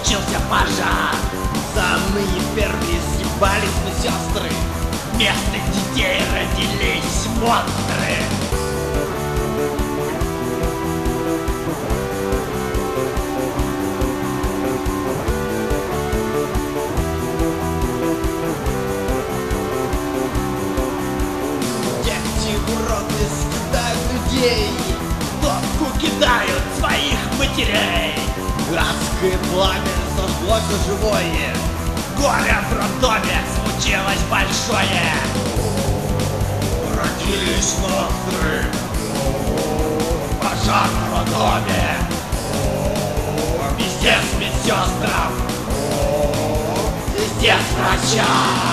случился пожар. Самые первые съебались мы сестры, вместо детей родились монстры. Уроды съедают людей, топку кидают своих матерей. Адское пламя сожгло все живое, горе в роддоме случилось большое. Родились монстры, пожар в роддоме, пиздец медсестрам, пиздец врачам.